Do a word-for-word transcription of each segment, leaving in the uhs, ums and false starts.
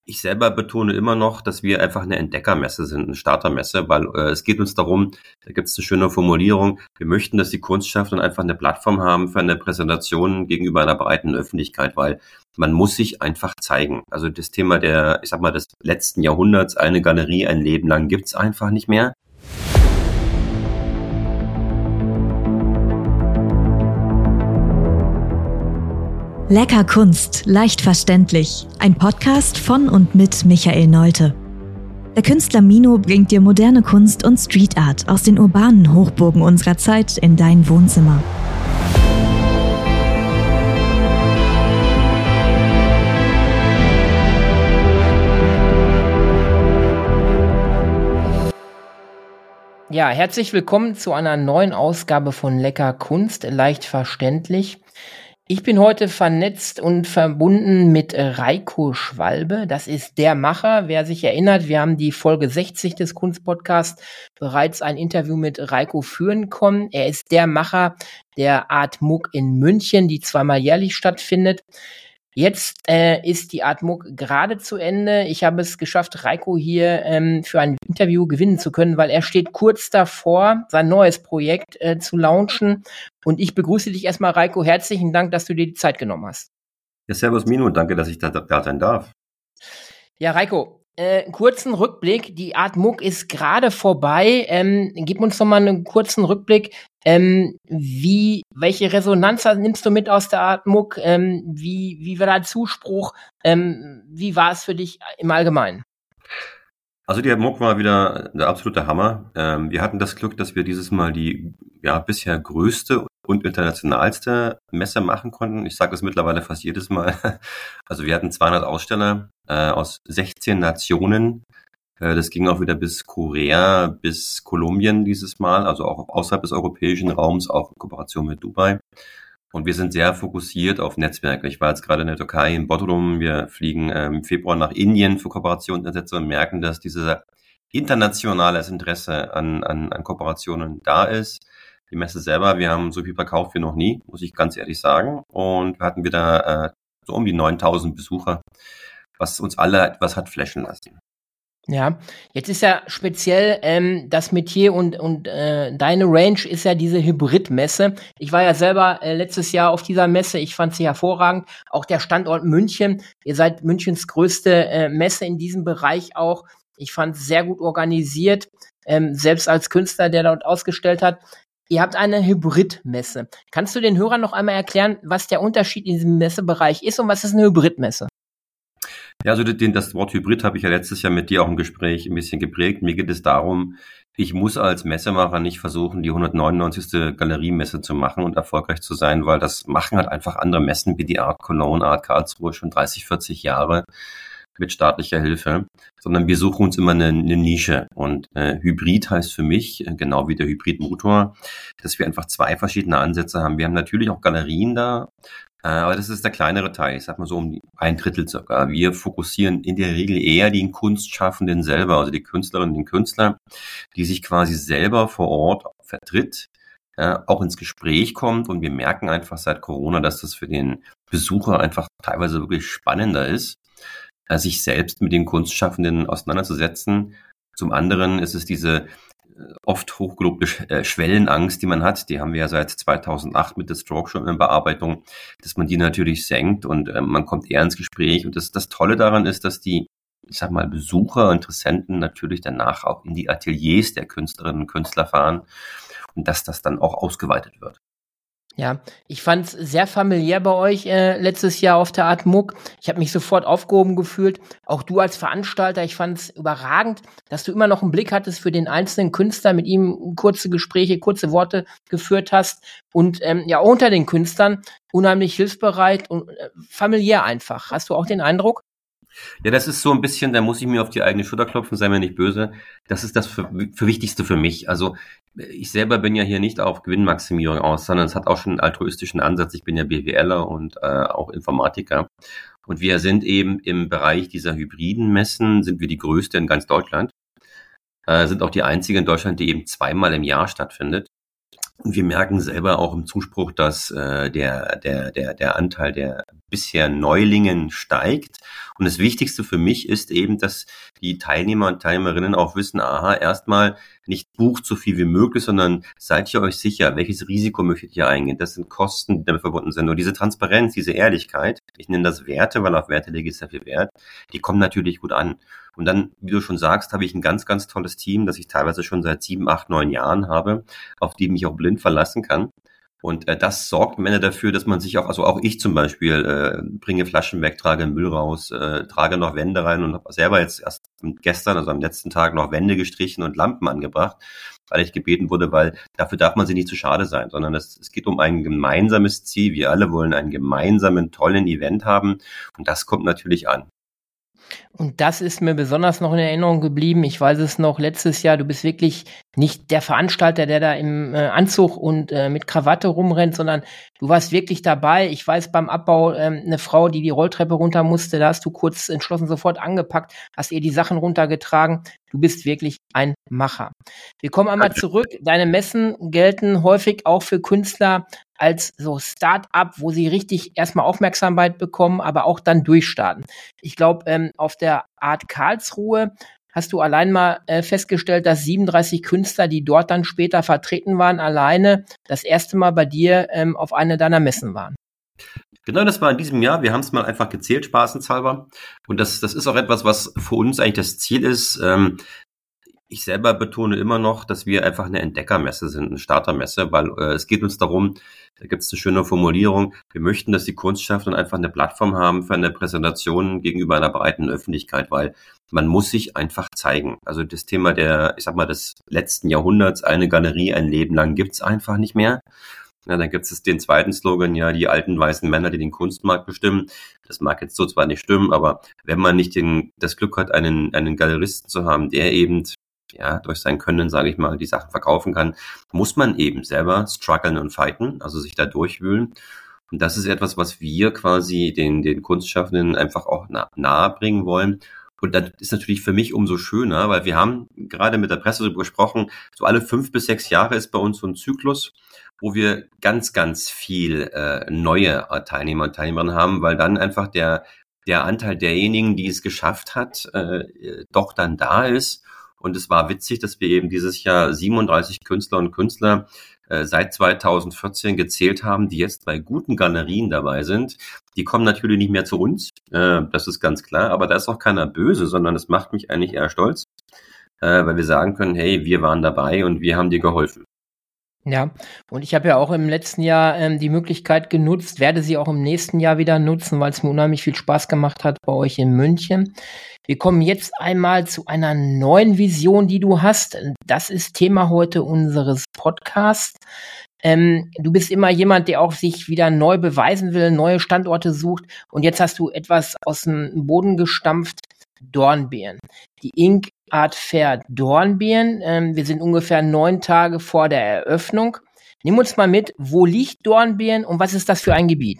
Ich selber betone immer noch, dass wir einfach eine Entdeckermesse sind, eine Startermesse, weil äh, es geht uns darum, da gibt es eine schöne Formulierung, wir möchten, dass die Kunstschaffenden einfach eine Plattform haben für eine Präsentation gegenüber einer breiten Öffentlichkeit, weil man muss sich einfach zeigen. Also das Thema der, ich sag mal, des letzten Jahrhunderts, eine Galerie ein Leben lang, gibt's einfach nicht mehr. Lecker Kunst, leicht verständlich. Ein Podcast von und mit Michael Nolte. Der Künstler Mino bringt dir moderne Kunst und Street Art aus den urbanen Hochburgen unserer Zeit in dein Wohnzimmer. Ja, herzlich willkommen zu einer neuen Ausgabe von Lecker Kunst, leicht verständlich. Ich bin heute vernetzt und verbunden mit Reiko Schwalbe. Das ist der Macher. Wer sich erinnert, wir haben die Folge sechzig des Kunstpodcasts bereits ein Interview mit Reiko führen können. Er ist der Macher der Art Muck in München, die zweimal jährlich stattfindet. Jetzt äh, ist die Art Muck gerade zu Ende. Ich habe es geschafft, Reiko hier ähm, für ein Interview gewinnen zu können, weil er steht kurz davor, sein neues Projekt äh, zu launchen. Und ich begrüße dich erstmal, Reiko. Herzlichen Dank, dass du dir die Zeit genommen hast. Ja, servus Mino, danke, dass ich da, da sein darf. Ja, Reiko, äh, kurzen Rückblick. Die Art Muck ist gerade vorbei. Ähm, gib uns noch mal einen kurzen Rückblick. Ähm, wie, welche Resonanz nimmst du mit aus der Art Muck? Ähm, wie, wie war dein Zuspruch? Ähm, wie war es für dich im Allgemeinen? Also die Art Muck war wieder der absolute Hammer. Ähm, wir hatten das Glück, dass wir dieses Mal die ja bisher größte und internationalste Messe machen konnten. Ich sage es mittlerweile fast jedes Mal. Also wir hatten zweihundert Aussteller äh, aus sechzehn Nationen. Äh, das ging auch wieder bis Korea, bis Kolumbien dieses Mal, also auch außerhalb des europäischen Raums, auch in Kooperation mit Dubai. Und wir sind sehr fokussiert auf Netzwerke. Ich war jetzt gerade in der Türkei, in Bodrum. Wir fliegen ähm, im Februar nach Indien für Kooperationsansätze und merken, dass dieses internationales Interesse an, an, an Kooperationen da ist. Die Messe selber, wir haben so viel verkauft wie noch nie, muss ich ganz ehrlich sagen. Und wir hatten wieder äh, so um die neuntausend Besucher, was uns alle etwas hat flashen lassen. Ja, jetzt ist ja speziell ähm, das Metier und und äh, deine Range ist ja diese Hybridmesse. Ich war ja selber äh, letztes Jahr auf dieser Messe, ich fand sie hervorragend. Auch der Standort München, ihr seid Münchens größte äh, Messe in diesem Bereich auch. Ich fand es sehr gut organisiert, ähm, selbst als Künstler, der dort ausgestellt hat. Ihr habt eine Hybridmesse. Kannst du den Hörern noch einmal erklären, was der Unterschied in diesem Messebereich ist und was ist eine Hybridmesse? Ja, also den, das Wort Hybrid habe ich ja letztes Jahr mit dir auch im Gespräch ein bisschen geprägt. Mir geht es darum, ich muss als Messemacher nicht versuchen, die hundertneunundneunzigste Galeriemesse zu machen und erfolgreich zu sein, weil das machen halt einfach andere Messen wie die Art Cologne, Art Karlsruhe schon dreißig, vierzig Jahre mit staatlicher Hilfe, sondern wir suchen uns immer eine, eine Nische. Und äh, Hybrid heißt für mich, äh, genau wie der Hybridmotor, dass wir einfach zwei verschiedene Ansätze haben. Wir haben natürlich auch Galerien da, äh, aber das ist der kleinere Teil, ich sag mal so um ein Drittel circa. Wir fokussieren in der Regel eher den Kunstschaffenden selber, also die Künstlerinnen und den Künstler, die sich quasi selber vor Ort vertritt, äh, auch ins Gespräch kommt. Und wir merken einfach seit Corona, dass das für den Besucher einfach teilweise wirklich spannender ist, sich selbst mit den Kunstschaffenden auseinanderzusetzen. Zum anderen ist es diese oft hochgelobte Schwellenangst, die man hat. Die haben wir ja seit zweitausendacht mit der Stroke schon in Bearbeitung, dass man die natürlich senkt und man kommt eher ins Gespräch. Und das, das Tolle daran ist, dass die, ich sag mal, Besucher, Interessenten natürlich danach auch in die Ateliers der Künstlerinnen und Künstler fahren und dass das dann auch ausgeweitet wird. Ja, ich fand's sehr familiär bei euch äh, letztes Jahr auf der Art Muck. Ich habe mich sofort aufgehoben gefühlt. Auch du als Veranstalter, ich fand's überragend, dass du immer noch einen Blick hattest für den einzelnen Künstler, mit ihm kurze Gespräche, kurze Worte geführt hast und ähm, ja unter den Künstlern unheimlich hilfsbereit und äh, familiär einfach. Hast du auch den Eindruck? Ja, das ist so ein bisschen, da muss ich mir auf die eigene Schulter klopfen, sei mir nicht böse. Das ist das für, für Wichtigste für mich. Also ich selber bin ja hier nicht auf Gewinnmaximierung aus, sondern es hat auch schon einen altruistischen Ansatz. Ich bin ja BWLer und äh, auch Informatiker. Und wir sind eben im Bereich dieser hybriden Messen, sind wir die größte in ganz Deutschland. Äh, sind auch die einzige in Deutschland, die eben zweimal im Jahr stattfindet. Und wir merken selber auch im Zuspruch, dass äh, der der der der Anteil der bisher Neulingen steigt. Und das Wichtigste für mich ist eben, dass die Teilnehmer und Teilnehmerinnen auch wissen, aha, erstmal nicht bucht so viel wie möglich, sondern seid ihr euch sicher, welches Risiko möchtet ihr eingehen? Das sind Kosten, die damit verbunden sind. Und diese Transparenz, diese Ehrlichkeit, ich nenne das Werte, weil auf Werte lege ich sehr viel Wert, die kommen natürlich gut an. Und dann, wie du schon sagst, habe ich ein ganz, ganz tolles Team, das ich teilweise schon seit sieben, acht, neun Jahren habe, auf die ich mich auch blind verlassen kann. Und äh, das sorgt am Ende dafür, dass man sich auch, also auch ich zum Beispiel, äh, bringe Flaschen weg, trage Müll raus, äh, trage noch Wände rein und habe selber jetzt erst gestern, also am letzten Tag, noch Wände gestrichen und Lampen angebracht, weil ich gebeten wurde, weil dafür darf man sich nicht zu schade sein, sondern es, es geht um ein gemeinsames Ziel. Wir alle wollen einen gemeinsamen, tollen Event haben und das kommt natürlich an. Und das ist mir besonders noch in Erinnerung geblieben. Ich weiß es noch, letztes Jahr, du bist wirklich nicht der Veranstalter, der da im äh, Anzug und äh, mit Krawatte rumrennt, sondern du warst wirklich dabei. Ich weiß, beim Abbau ähm, eine Frau, die die Rolltreppe runter musste, da hast du kurz entschlossen sofort angepackt, hast ihr die Sachen runtergetragen. Du bist wirklich ein Macher. Wir kommen einmal zurück. Deine Messen gelten häufig auch für Künstler als so Start-up, wo sie richtig erstmal Aufmerksamkeit bekommen, aber auch dann durchstarten. Ich glaube, ähm, auf der Art Karlsruhe hast du allein mal äh, festgestellt, dass siebenunddreißig Künstler, die dort dann später vertreten waren, alleine das erste Mal bei dir ähm, auf eine deiner Messen waren. Genau, das war in diesem Jahr. Wir haben es mal einfach gezählt, spaßenshalber. Und das, das ist auch etwas, was für uns eigentlich das Ziel ist. Ähm, ich selber betone immer noch, dass wir einfach eine Entdeckermesse sind, eine Startermesse, weil äh, es geht uns darum, da gibt es eine schöne Formulierung, wir möchten, dass die Kunstschaffenden einfach eine Plattform haben für eine Präsentation gegenüber einer breiten Öffentlichkeit, weil man muss sich einfach zeigen. Also das Thema der, ich sag mal, des letzten Jahrhunderts, eine Galerie ein Leben lang, gibt's einfach nicht mehr. Ja, dann gibt es den zweiten Slogan, ja, die alten weißen Männer, die den Kunstmarkt bestimmen. Das mag jetzt so zwar nicht stimmen, aber wenn man nicht den, das Glück hat, einen, einen Galeristen zu haben, der eben, ja, durch sein Können, sage ich mal, die Sachen verkaufen kann, muss man eben selber strugglen und fighten, also sich da durchwühlen. Und das ist etwas, was wir quasi den, den Kunstschaffenden einfach auch nah, nahe bringen wollen. Und das ist natürlich für mich umso schöner, weil wir haben gerade mit der Presse darüber gesprochen, so alle fünf bis sechs Jahre ist bei uns so ein Zyklus, wo wir ganz, ganz viel äh, neue Teilnehmer und Teilnehmerinnen haben, weil dann einfach der der Anteil derjenigen, die es geschafft hat, äh, doch dann da ist. Und es war witzig, dass wir eben dieses Jahr siebenunddreißig Künstler und Künstler äh, seit zweitausendvierzehn gezählt haben, die jetzt bei guten Galerien dabei sind. Die kommen natürlich nicht mehr zu uns, äh, das ist ganz klar, aber da ist auch keiner böse, sondern das macht mich eigentlich eher stolz, äh, weil wir sagen können, hey, wir waren dabei und wir haben dir geholfen. Ja, und ich habe ja auch im letzten Jahr ähm, die Möglichkeit genutzt, werde sie auch im nächsten Jahr wieder nutzen, weil es mir unheimlich viel Spaß gemacht hat bei euch in München. Wir kommen jetzt einmal zu einer neuen Vision, die du hast. Das ist Thema heute unseres Podcasts. Ähm, du bist immer jemand, der auch sich wieder neu beweisen will, neue Standorte sucht. Und jetzt hast du etwas aus dem Boden gestampft. Dornbirn. Die Ink Art Fair Dornbirn. Ähm, wir sind ungefähr neun Tage vor der Eröffnung. Nimm uns mal mit, wo liegt Dornbirn und was ist das für ein Gebiet?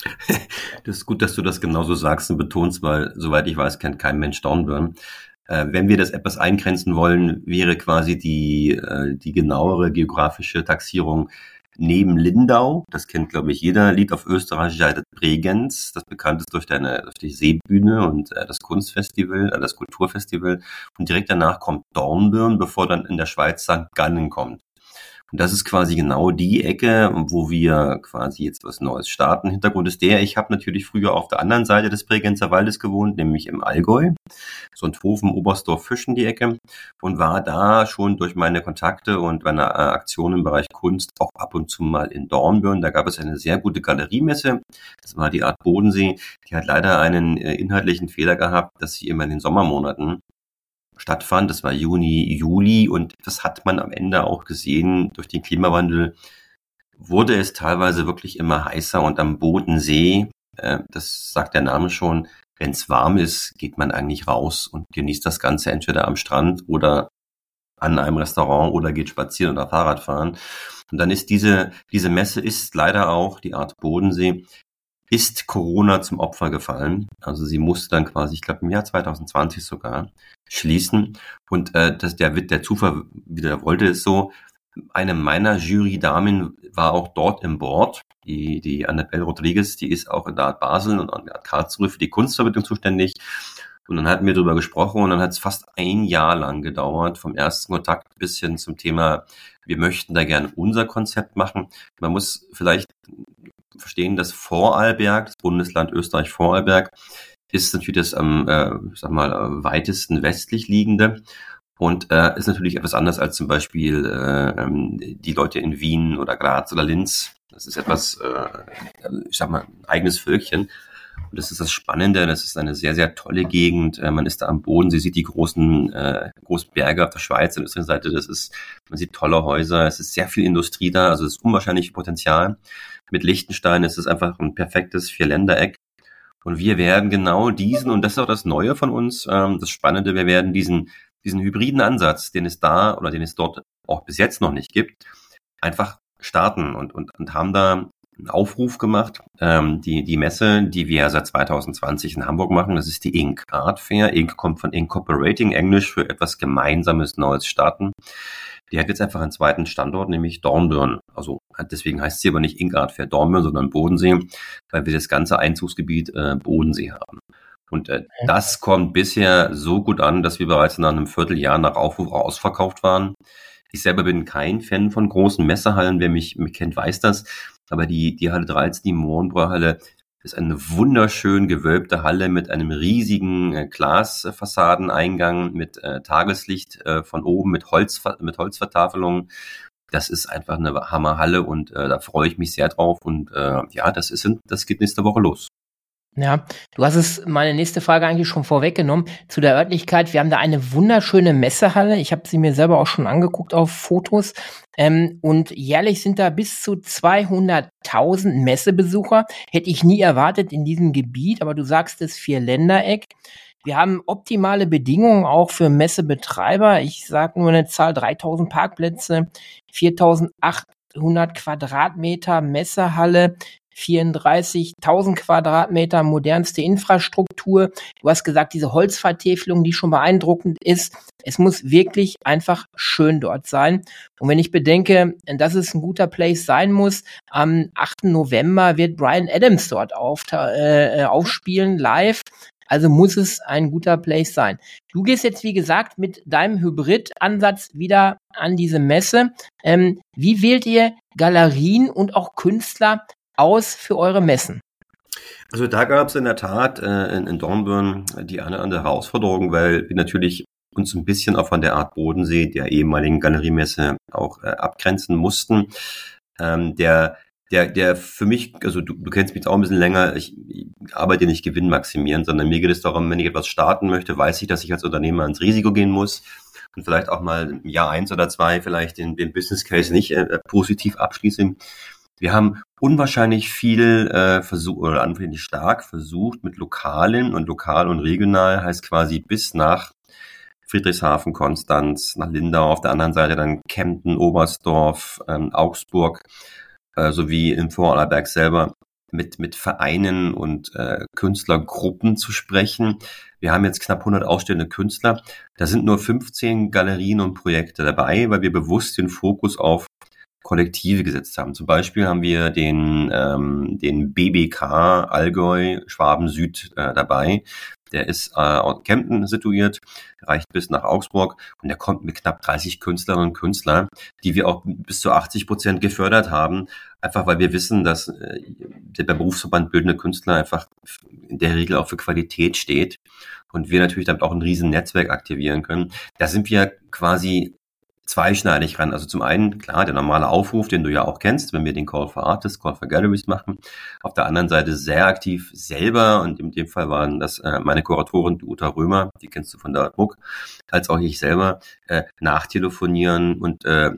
Das ist gut, dass du das genauso sagst und betonst, weil, soweit ich weiß, kennt kein Mensch Dornbirn. Äh, wenn wir das etwas eingrenzen wollen, wäre quasi die, äh, die genauere geografische Taxierung neben Lindau, das kennt, glaube ich, jeder, liegt auf österreichischer Seite Bregenz, das bekannt ist durch, deine, durch die Seebühne und äh, das Kunstfestival, äh, das Kulturfestival. Und direkt danach kommt Dornbirn, bevor dann in der Schweiz Sankt Gallen kommt. Und das ist quasi genau die Ecke, wo wir quasi jetzt was Neues starten. Hintergrund ist der, ich habe natürlich früher auf der anderen Seite des Bregenzer Waldes gewohnt, nämlich im Allgäu, so ein Hofen, Oberstdorf, Fischen die Ecke, und war da schon durch meine Kontakte und meine Aktionen im Bereich Kunst auch ab und zu mal in Dornbirn. Da gab es eine sehr gute Galeriemesse, das war die Art Bodensee. Die hat leider einen äh, inhaltlichen Fehler gehabt, dass sie immer in den Sommermonaten stattfand. Das war Juni, Juli und das hat man am Ende auch gesehen. Durch den Klimawandel wurde es teilweise wirklich immer heißer und am Bodensee, äh, das sagt der Name schon, wenn es warm ist, geht man eigentlich raus und genießt das Ganze entweder am Strand oder an einem Restaurant oder geht spazieren oder Fahrrad fahren. Und dann ist diese, diese Messe ist leider auch, die Art Bodensee, ist Corona zum Opfer gefallen. Also sie musste dann quasi, ich glaube im Jahr zwanzig zwanzig sogar, schließen. Und äh, das, der, der Zufall wieder wollte es so, Eine meiner Jury-Damen war auch dort im Board. Die, die Annabelle Rodriguez, die ist auch in der Art Basel und in der Art Karlsruhe für die Kunstvermittlung zuständig. Und dann hatten wir darüber gesprochen und dann hat es fast ein Jahr lang gedauert, vom ersten Kontakt bis hin zum Thema, wir möchten da gerne unser Konzept machen. Man muss vielleicht verstehen, dass Vorarlberg, das Bundesland Österreich-Vorarlberg, ist natürlich das am, äh, sag mal, weitesten westlich liegende und äh, ist natürlich etwas anders als zum Beispiel äh, die Leute in Wien oder Graz oder Linz. Das ist etwas, äh, ich sag mal, ein eigenes Völkchen. Und das ist das Spannende, das ist eine sehr, sehr tolle Gegend. Äh, man ist da am Boden, sie sieht die großen, äh, großen Berge auf der Schweiz und der Seite. Das ist, man sieht tolle Häuser, es ist sehr viel Industrie da, also es ist unwahrscheinlich Potenzial. Mit Liechtenstein ist es einfach ein perfektes Vierländereck. Und wir werden genau diesen, und das ist auch das Neue von uns, ähm, das Spannende, wir werden diesen, diesen hybriden Ansatz, den es da oder den es dort auch bis jetzt noch nicht gibt, einfach starten und, und, und haben da einen Aufruf gemacht. Ähm, die, die Messe, die wir seit zwanzig zwanzig in Hamburg machen, das ist die Inc Art Fair. Inc kommt von Incorporating, Englisch für etwas Gemeinsames, Neues starten. Die hat jetzt einfach einen zweiten Standort, nämlich Dornbirn. Also deswegen heißt sie aber nicht Inc Art Fair Dornbirn, sondern Bodensee, weil wir das ganze Einzugsgebiet äh, Bodensee haben. Und äh, das kommt bisher so gut an, dass wir bereits nach einem Vierteljahr nach Aufruf ausverkauft waren. Ich selber bin kein Fan von großen Messehallen. Wer mich, mich kennt, weiß das. Aber die, die Halle dreizehn, die Mohrenbräu-Halle, ist eine wunderschön gewölbte Halle mit einem riesigen äh, Glasfassadeneingang, mit äh, Tageslicht äh, von oben, mit Holz, mit Holzvertafelung. Das ist einfach eine Hammerhalle und äh, da freue ich mich sehr drauf. Und äh, ja, das ist, das geht nächste Woche los. Ja, du hast es meine nächste Frage eigentlich schon vorweggenommen zu der Örtlichkeit. Wir haben da eine wunderschöne Messehalle. Ich habe sie mir selber auch schon angeguckt auf Fotos. Ähm, und jährlich sind da bis zu zweihunderttausend Messebesucher. Hätte ich nie erwartet in diesem Gebiet, aber du sagst es, Vierländereck. Wir haben optimale Bedingungen auch für Messebetreiber. Ich sage nur eine Zahl, dreitausend Parkplätze, viertausendachthundert Quadratmeter Messehalle, vierunddreißigtausend Quadratmeter modernste Infrastruktur. Du hast gesagt, diese Holzvertäfelung, die schon beeindruckend ist. Es muss wirklich einfach schön dort sein. Und wenn ich bedenke, dass es ein guter Place sein muss, am achten November wird Bryan Adams dort auf, äh, aufspielen, live. Also muss es ein guter Place sein. Du gehst jetzt, wie gesagt, mit deinem Hybrid-Ansatz wieder an diese Messe. Ähm, wie wählt ihr Galerien und auch Künstler aus für eure Messen? Also da gab es in der Tat äh, in, in Dornbirn die eine oder andere Herausforderung, weil wir natürlich uns ein bisschen auch von der Art Bodensee, der ehemaligen Galeriemesse, auch äh, abgrenzen mussten. Ähm, der Der, der für mich, also du, du kennst mich jetzt auch ein bisschen länger, ich, ich arbeite nicht gewinnmaximierend, sondern mir geht es darum, wenn ich etwas starten möchte, weiß ich, dass ich als Unternehmer ins Risiko gehen muss und vielleicht auch mal im Jahr eins oder zwei vielleicht den, den Business Case nicht äh, positiv abschließe. Wir haben unwahrscheinlich viel äh, versucht, oder anfänglich stark versucht mit Lokalen, und lokal und regional heißt quasi bis nach Friedrichshafen, Konstanz, nach Lindau, auf der anderen Seite dann Kempten, Oberstdorf, ähm, Augsburg, äh, sowie im Vorarlberg selber mit mit Vereinen und äh, Künstlergruppen zu sprechen. Wir haben jetzt knapp hundert ausstellende Künstler. Da sind nur fünfzehn Galerien und Projekte dabei, weil wir bewusst den Fokus auf Kollektive gesetzt haben. Zum Beispiel haben wir den ähm, den B B K Allgäu Schwaben Süd äh, dabei. Der ist äh, aus Kempten situiert, reicht bis nach Augsburg und der kommt mit knapp dreißig Künstlerinnen und Künstlern, die wir auch bis zu achtzig Prozent gefördert haben, einfach weil wir wissen, dass äh, der Berufsverband Bildende Künstler einfach in der Regel auch für Qualität steht und wir natürlich damit auch ein riesen Netzwerk aktivieren können. Da sind wir quasi zweischneidig ran. Also zum einen, klar, der normale Aufruf, den du ja auch kennst, wenn wir den Call for Artists, Call for Galleries machen. Auf der anderen Seite sehr aktiv selber, und in dem Fall waren das äh, meine Kuratorin, die Uta Römer, die kennst du von der Druck, als auch ich selber, äh, nachtelefonieren und äh,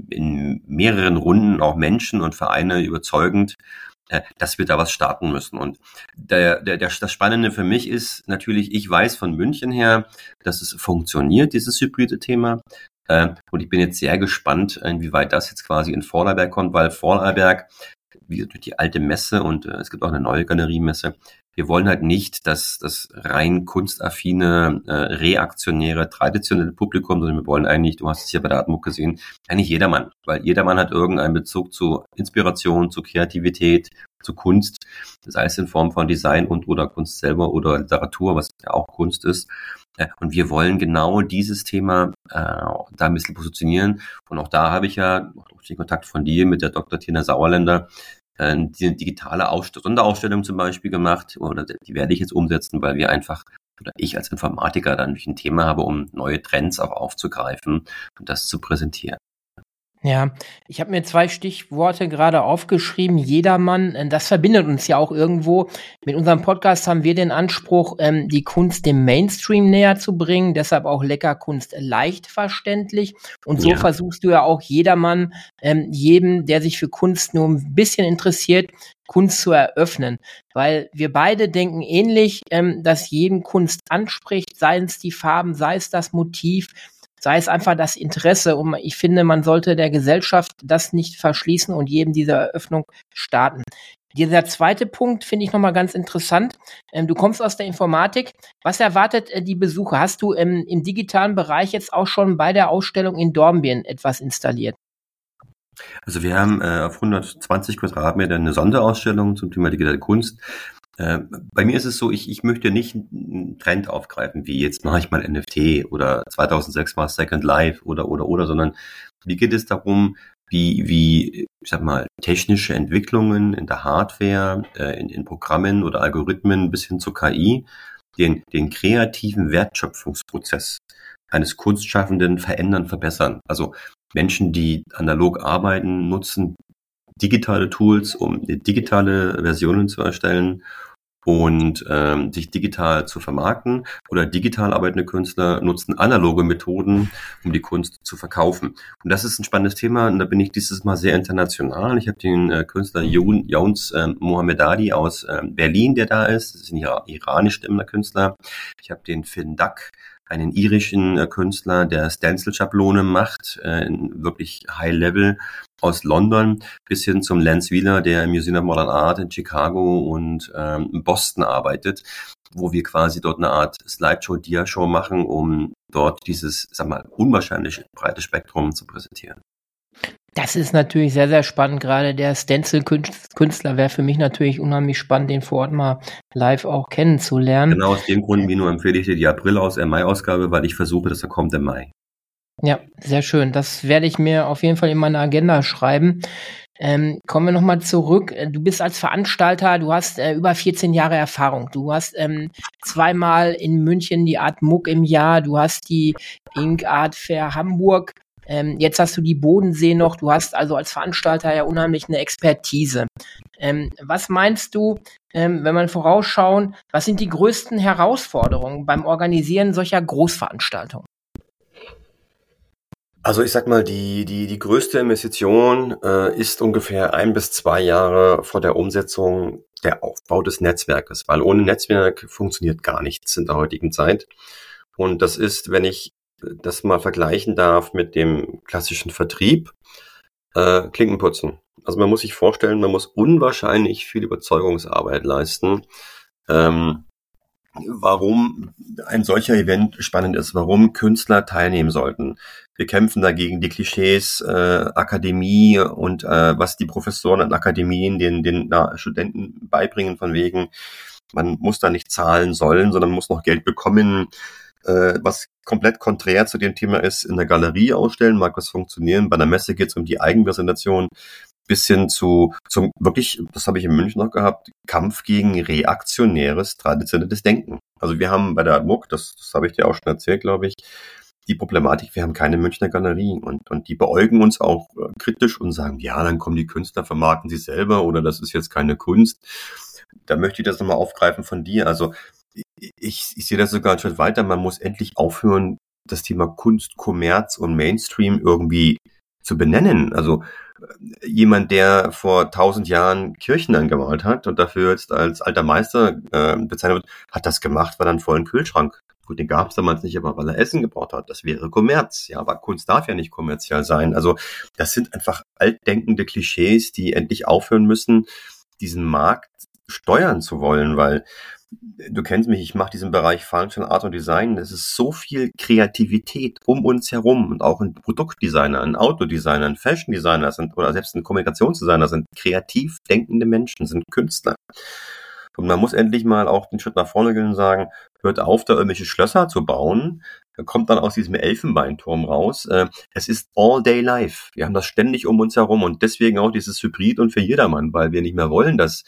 in mehreren Runden auch Menschen und Vereine überzeugend, äh, dass wir da was starten müssen. Und der, der, der, das Spannende für mich ist natürlich, ich weiß von München her, dass es funktioniert, dieses hybride Thema. Und ich bin jetzt sehr gespannt, inwieweit das jetzt quasi in Vorarlberg kommt, weil Vorarlberg, wie durch die alte Messe und äh, es gibt auch eine neue Galeriemesse, wir wollen halt nicht, dass das rein kunstaffine, äh, reaktionäre, traditionelle Publikum, sondern wir wollen eigentlich, du hast es ja bei der Atmung gesehen, eigentlich jedermann, weil jedermann hat irgendeinen Bezug zu Inspiration, zu Kreativität, zu Kunst, sei es in Form von Design und oder Kunst selber oder Literatur, was ja auch Kunst ist. Und wir wollen genau dieses Thema äh, da ein bisschen positionieren. Und auch da habe ich ja durch den Kontakt von dir mit der Doktor Tina Sauerländer äh, die digitale Ausst- Sonderausstellung zum Beispiel gemacht. Oder die werde ich jetzt umsetzen, weil wir einfach, oder ich als Informatiker dann ein Thema habe, um neue Trends auch aufzugreifen und das zu präsentieren. Ja, ich habe mir zwei Stichworte gerade aufgeschrieben. Jedermann, äh, das verbindet uns ja auch irgendwo. Mit unserem Podcast haben wir den Anspruch, ähm, die Kunst dem Mainstream näher zu bringen. Deshalb auch Lecker Kunst leicht verständlich. Und so Ja. versuchst du ja auch jedermann, ähm, jedem, der sich für Kunst nur ein bisschen interessiert, Kunst zu eröffnen. Weil wir beide denken ähnlich, ähm, dass jeden Kunst anspricht, sei es die Farben, sei es das Motiv, sei es einfach das Interesse. Und ich finde, man sollte der Gesellschaft das nicht verschließen und jedem diese Eröffnung starten. Dieser zweite Punkt finde ich nochmal ganz interessant. Ähm, du kommst aus der Informatik. Was erwartet äh, die Besucher? Hast du ähm, im digitalen Bereich jetzt auch schon bei der Ausstellung in Dornbirn etwas installiert? Also wir haben äh, auf hundertzwanzig Quadratmeter eine Sonderausstellung zum Thema digitale Kunst. Äh, bei mir ist es so, ich, ich möchte nicht einen Trend aufgreifen, wie jetzt mache ich mal N F T oder zweitausendsechs war Second Life oder, oder, oder, sondern wie geht es darum, wie, wie, ich sag mal, technische Entwicklungen in der Hardware, äh, in, in Programmen oder Algorithmen bis hin zur K I, den, den kreativen Wertschöpfungsprozess eines Kunstschaffenden verändern, verbessern. Also Menschen, die analog arbeiten, nutzen digitale Tools, um digitale Versionen zu erstellen und ähm, sich digital zu vermarkten, oder digital arbeitende Künstler nutzen analoge Methoden, um die Kunst zu verkaufen. Und das ist ein spannendes Thema, und da bin ich dieses Mal sehr international. Ich habe den äh, Künstler Younes äh, Mohammedadi aus äh, Berlin, der da ist. Das ist ein Ira- iranisch stimmender Künstler. Ich habe den Finn Duck, einen irischen äh, Künstler, der Stencil-Schablone macht, äh, in wirklich High Level, aus London, bis hin zum Lance Wheeler, der im Museum of Modern Art in Chicago und ähm, in Boston arbeitet, wo wir quasi dort eine Art Slideshow-Dia-Show machen, um dort dieses, sag mal, unwahrscheinlich breite Spektrum zu präsentieren. Das ist natürlich sehr, sehr spannend. Gerade der Stencil-Künstler wäre für mich natürlich unheimlich spannend, den vor Ort mal live auch kennenzulernen. Genau aus dem Grund, Mino, empfehle ich dir die April-Aus-, äh, Mai-Ausgabe, weil ich versuche, dass er kommt im Mai. Ja, sehr schön. Das werde ich mir auf jeden Fall in meine Agenda schreiben. Ähm, kommen wir nochmal zurück. Du bist als Veranstalter, du hast äh, über vierzehn Jahre Erfahrung. Du hast ähm, zweimal in München die Art Muck im Jahr, du hast die Ink Art Fair Hamburg, ähm, jetzt hast du die Bodensee noch. Du hast also als Veranstalter ja unheimlich eine Expertise. Ähm, was meinst du, ähm, wenn man vorausschauen, was sind die größten Herausforderungen beim Organisieren solcher Großveranstaltungen? Also ich sag mal, die die die größte Investition äh, ist ungefähr ein bis zwei Jahre vor der Umsetzung der Aufbau des Netzwerkes, weil ohne Netzwerk funktioniert gar nichts in der heutigen Zeit. Und das ist, wenn ich das mal vergleichen darf mit dem klassischen Vertrieb, äh, Klinken putzen. Also man muss sich vorstellen, man muss unwahrscheinlich viel Überzeugungsarbeit leisten, ähm, warum ein solcher Event spannend ist, warum Künstler teilnehmen sollten. Wir kämpfen dagegen die Klischees, äh, Akademie und äh, was die Professoren an Akademien den, den na, Studenten beibringen, von wegen, man muss da nicht zahlen sollen, sondern muss noch Geld bekommen, äh, was komplett konträr zu dem Thema ist. In der Galerie ausstellen mag das funktionieren, bei einer Messe geht es um die Eigenpräsentation, bis hin zu zum wirklich, das habe ich in München noch gehabt, Kampf gegen reaktionäres, traditionelles Denken. Also wir haben bei der Ad Muck, das, das habe ich dir auch schon erzählt, glaube ich, die Problematik, wir haben keine Münchner Galerie, und und die beäugen uns auch äh, kritisch und sagen, ja, dann kommen die Künstler, vermarkten sie selber, oder das ist jetzt keine Kunst. Da möchte ich das nochmal aufgreifen von dir. Also ich, ich sehe das sogar einen Schritt weiter, man muss endlich aufhören, das Thema Kunst, Kommerz und Mainstream irgendwie zu benennen. Also jemand, der vor tausend Jahren Kirchen angemalt hat und dafür jetzt als alter Meister äh, bezeichnet wird, hat das gemacht, weil er einen vollen Kühlschrank. Gut, den gab es damals nicht, aber weil er Essen gebraucht hat. Das wäre Kommerz. Ja, aber Kunst darf ja nicht kommerziell sein. Also das sind einfach altdenkende Klischees, die endlich aufhören müssen, diesen Markt steuern zu wollen, weil du kennst mich, ich mache diesen Bereich Functional Art und Design. Es ist so viel Kreativität um uns herum und auch ein Produktdesigner, ein Autodesigner, ein Fashion Designer sind oder selbst ein Kommunikationsdesigner sind kreativ denkende Menschen, sind Künstler. Und man muss endlich mal auch den Schritt nach vorne gehen und sagen, hört auf, da irgendwelche Schlösser zu bauen. Da kommt dann aus diesem Elfenbeinturm raus. Es ist all day life. Wir haben das ständig um uns herum und deswegen auch dieses Hybrid und für jedermann, weil wir nicht mehr wollen, dass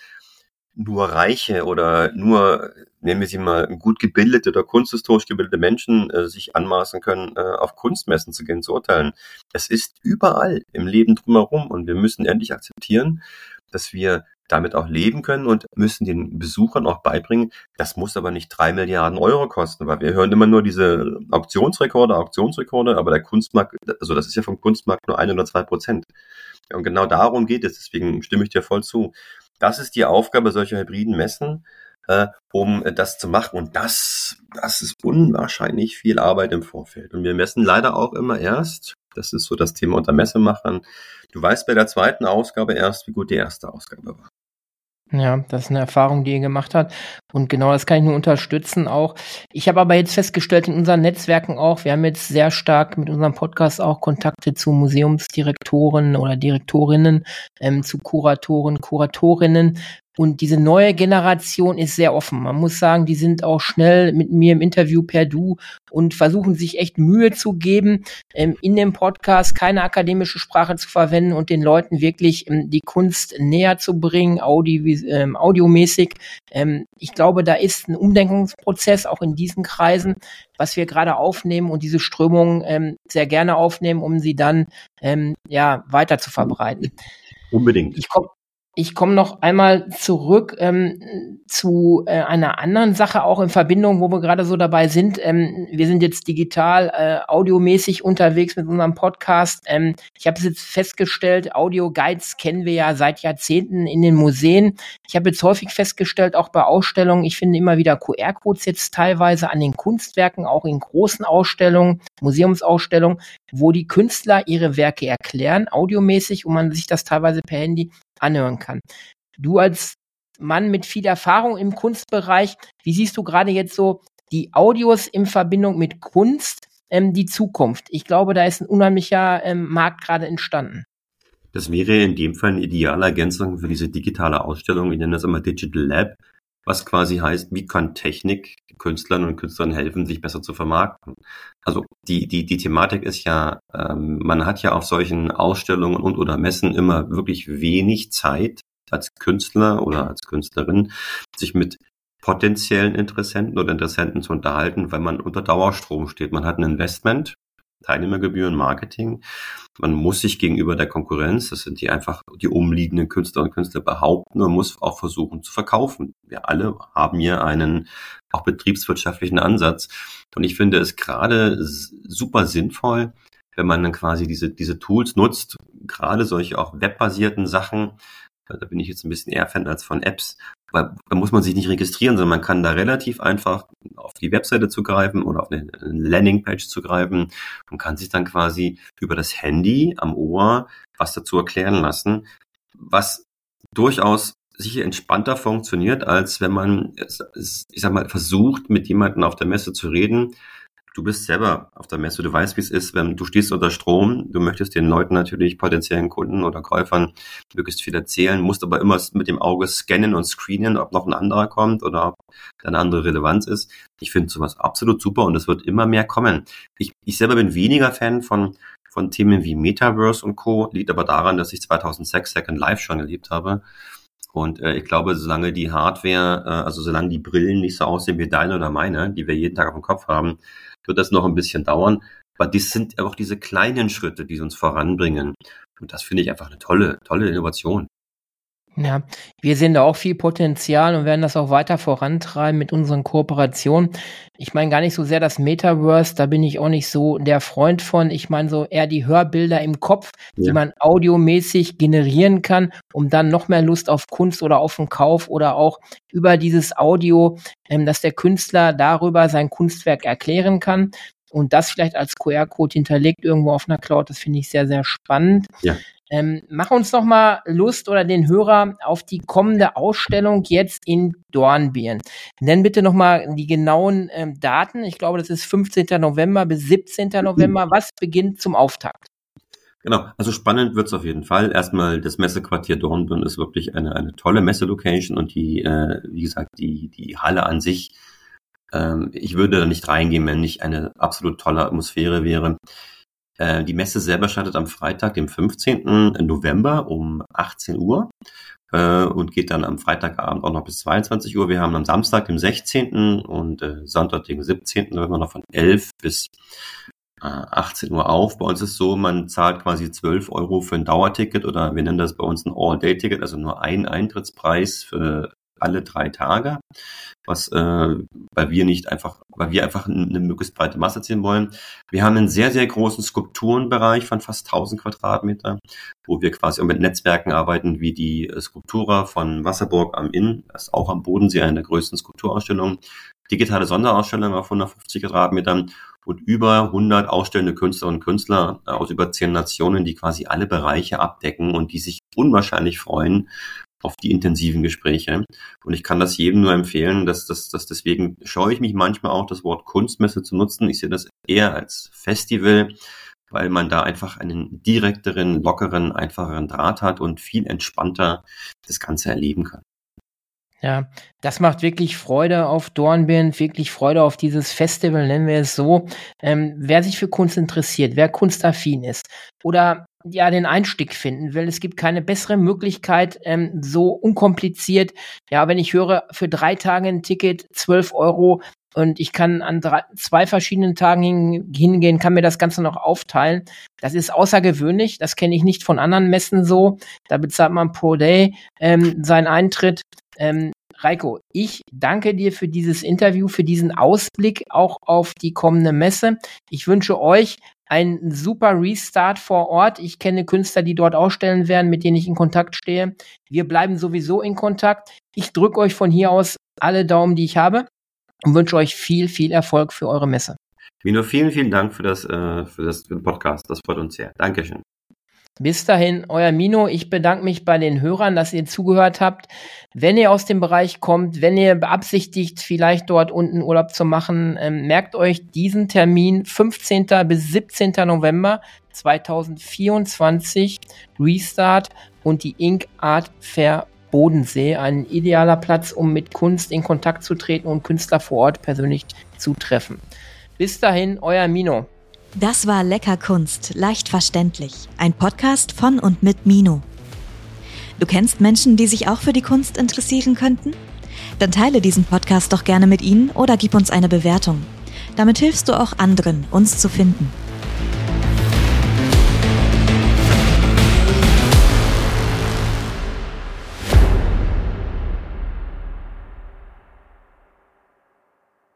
nur reiche oder nur, nennen wir sie mal, gut gebildete oder kunsthistorisch gebildete Menschen äh, sich anmaßen können, äh, auf Kunstmessen zu gehen, zu urteilen. Es ist überall im Leben drumherum und wir müssen endlich akzeptieren, dass wir damit auch leben können und müssen den Besuchern auch beibringen, das muss aber nicht drei Milliarden Euro kosten, weil wir hören immer nur diese Auktionsrekorde, Auktionsrekorde, aber der Kunstmarkt, also das ist ja vom Kunstmarkt nur ein oder zwei Prozent. Und genau darum geht es, deswegen stimme ich dir voll zu. Das ist die Aufgabe solcher hybriden Messen, äh, um das zu machen. Und das, das ist unwahrscheinlich viel Arbeit im Vorfeld. Und wir messen leider auch immer erst, das ist so das Thema unter Messemachern, du weißt bei der zweiten Ausgabe erst, wie gut die erste Ausgabe war. Ja, das ist eine Erfahrung, die ihr gemacht habt. Und genau das kann ich nur unterstützen auch. Ich habe aber jetzt festgestellt in unseren Netzwerken auch, wir haben jetzt sehr stark mit unserem Podcast auch Kontakte zu Museumsdirektoren oder Direktorinnen, ähm, zu Kuratoren, Kuratorinnen. Und diese neue Generation ist sehr offen. Man muss sagen, die sind auch schnell mit mir im Interview per Du und versuchen sich echt Mühe zu geben, ähm, in dem Podcast keine akademische Sprache zu verwenden und den Leuten wirklich ähm, die Kunst näher zu bringen, audi- ähm, audiomäßig. Ähm, ich glaube, da ist ein Umdenkungsprozess auch in diesen Kreisen, was wir gerade aufnehmen und diese Strömungen ähm, sehr gerne aufnehmen, um sie dann ähm, ja weiter zu verbreiten. Unbedingt. Ich komme Ich komme noch einmal zurück ähm, zu äh, einer anderen Sache, auch in Verbindung, wo wir gerade so dabei sind. Ähm, wir sind jetzt digital, äh, audiomäßig unterwegs mit unserem Podcast. Ähm, ich habe es jetzt festgestellt, Audio-Guides kennen wir ja seit Jahrzehnten in den Museen. Ich habe jetzt häufig festgestellt, auch bei Ausstellungen, ich finde immer wieder Q R-Codes jetzt teilweise an den Kunstwerken, auch in großen Ausstellungen, Museumsausstellungen, wo die Künstler ihre Werke erklären, audiomäßig, und man sich das teilweise per Handy anhören kann. Du als Mann mit viel Erfahrung im Kunstbereich, wie siehst du gerade jetzt so die Audios in Verbindung mit Kunst, ähm, die Zukunft? Ich glaube, da ist ein unheimlicher ähm, Markt gerade entstanden. Das wäre in dem Fall eine ideale Ergänzung für diese digitale Ausstellung. Ich nenne das immer Digital Lab, was quasi heißt, wie kann Technik Künstlern und Künstlern helfen, sich besser zu vermarkten. Also die die die Thematik ist ja, ähm, man hat ja auf solchen Ausstellungen und oder Messen immer wirklich wenig Zeit als Künstler oder als Künstlerin, sich mit potenziellen Interessenten oder Interessenten zu unterhalten, weil man unter Dauerstrom steht. Man hat ein Investment, Teilnehmergebühren, Marketing. Man muss sich gegenüber der Konkurrenz, das sind die einfach die umliegenden Künstler und Künstler, behaupten und muss auch versuchen zu verkaufen. Wir alle haben hier einen auch betriebswirtschaftlichen Ansatz. Und ich finde es gerade super sinnvoll, wenn man dann quasi diese diese Tools nutzt, gerade solche auch webbasierten Sachen. Da bin ich jetzt ein bisschen eher Fan als von Apps, weil da muss man sich nicht registrieren, sondern man kann da relativ einfach auf die Webseite zugreifen oder auf eine Landingpage zugreifen und kann sich dann quasi über das Handy am Ohr was dazu erklären lassen, was durchaus sicher entspannter funktioniert, als wenn man, ich sag mal, versucht, mit jemandem auf der Messe zu reden. Du bist selber auf der Messe, du weißt, wie es ist, wenn du stehst unter Strom, du möchtest den Leuten natürlich, potenziellen Kunden oder Käufern, möglichst viel erzählen, musst aber immer mit dem Auge scannen und screenen, ob noch ein anderer kommt oder ob da eine andere Relevanz ist. Ich finde sowas absolut super und es wird immer mehr kommen. Ich, ich selber bin weniger Fan von von Themen wie Metaverse und Co., liegt aber daran, dass ich zweitausendsechs Second Life schon erlebt habe. Und äh, ich glaube, solange die Hardware, äh, also solange die Brillen nicht so aussehen wie deine oder meine, die wir jeden Tag auf dem Kopf haben, wird das noch ein bisschen dauern. Aber das sind auch diese kleinen Schritte, die uns voranbringen. Und das finde ich einfach eine tolle, tolle Innovation. Ja, wir sehen da auch viel Potenzial und werden das auch weiter vorantreiben mit unseren Kooperationen. Ich meine gar nicht so sehr das Metaverse, da bin ich auch nicht so der Freund von. Ich meine so eher die Hörbilder im Kopf, ja, die man audiomäßig generieren kann, um dann noch mehr Lust auf Kunst oder auf den Kauf oder auch über dieses Audio, ähm, dass der Künstler darüber sein Kunstwerk erklären kann. und das vielleicht als Q R-Code hinterlegt irgendwo auf einer Cloud. Das finde ich sehr, sehr spannend. Ja. Ähm, mach uns noch mal Lust oder den Hörer auf die kommende Ausstellung jetzt in Dornbirn. Nenn bitte noch mal die genauen ähm, Daten. Ich glaube, das ist fünfzehnten November bis siebzehnten November. Was beginnt zum Auftakt? Genau, also spannend wird's auf jeden Fall. Erstmal, das Messequartier Dornbirn ist wirklich eine eine tolle Messelocation und die, äh, wie gesagt, die die Halle an sich, ähm, ich würde da nicht reingehen, wenn nicht eine absolut tolle Atmosphäre wäre. Äh, die Messe selber startet am Freitag, dem fünfzehnten November um achtzehn Uhr äh, und geht dann am Freitagabend auch noch bis zweiundzwanzig Uhr. Wir haben am Samstag, dem sechzehnten und äh, Sonntag, dem siebzehnten November noch von elf bis achtzehn Uhr auf. Bei uns ist so, man zahlt quasi zwölf Euro für ein Dauerticket oder wir nennen das bei uns ein All-Day-Ticket, also nur ein Eintrittspreis für alle drei Tage, was, äh, weil wir nicht einfach, weil wir einfach eine möglichst breite Masse ziehen wollen. Wir haben einen sehr, sehr großen Skulpturenbereich von fast tausend Quadratmeter, wo wir quasi auch mit Netzwerken arbeiten, wie die Skulptura von Wasserburg am Inn, das ist auch am Bodensee eine der größten Skulpturausstellungen, digitale Sonderausstellung auf hundertfünfzig Quadratmetern und über hundert ausstellende Künstlerinnen und Künstler aus über zehn Nationen, die quasi alle Bereiche abdecken und die sich unwahrscheinlich freuen auf die intensiven Gespräche. Und ich kann das jedem nur empfehlen, dass das, dass deswegen scheue ich mich manchmal auch, das Wort Kunstmesse zu nutzen. Ich sehe das eher als Festival, weil man da einfach einen direkteren, lockeren, einfacheren Draht hat und viel entspannter das Ganze erleben kann. Ja, das macht wirklich Freude auf Dornbirn, wirklich Freude auf dieses Festival, nennen wir es so. Ähm, wer sich für Kunst interessiert, wer kunstaffin ist oder ja den Einstieg finden will, es gibt keine bessere Möglichkeit, ähm, so unkompliziert. Ja, wenn ich höre, für drei Tage ein Ticket, zwölf Euro und ich kann an drei, zwei verschiedenen Tagen hin, hingehen, kann mir das Ganze noch aufteilen. Das ist außergewöhnlich, das kenne ich nicht von anderen Messen so. Da bezahlt man pro Day ähm, seinen Eintritt. Ähm, Reiko, ich danke dir für dieses Interview, für diesen Ausblick auch auf die kommende Messe. Ich wünsche euch einen super Restart vor Ort. Ich kenne Künstler, die dort ausstellen werden, mit denen ich in Kontakt stehe. Wir bleiben sowieso in Kontakt. Ich drücke euch von hier aus alle Daumen, die ich habe und wünsche euch viel, viel Erfolg für eure Messe. Mino, vielen, vielen Dank für das, äh, für das für den Podcast. Das freut uns sehr. Dankeschön. Bis dahin, euer Mino. Ich bedanke mich bei den Hörern, dass ihr zugehört habt. Wenn ihr aus dem Bereich kommt, wenn ihr beabsichtigt, vielleicht dort unten Urlaub zu machen, ähm, merkt euch diesen Termin fünfzehnten bis siebzehnten November zweitausendvierundzwanzig, Restart und die Ink Art Fair Bodensee. Ein idealer Platz, um mit Kunst in Kontakt zu treten und Künstler vor Ort persönlich zu treffen. Bis dahin, euer Mino. Das war Lecker Kunst, leicht verständlich. Ein Podcast von und mit Mino. Du kennst Menschen, die sich auch für die Kunst interessieren könnten? Dann teile diesen Podcast doch gerne mit ihnen oder gib uns eine Bewertung. Damit hilfst du auch anderen, uns zu finden.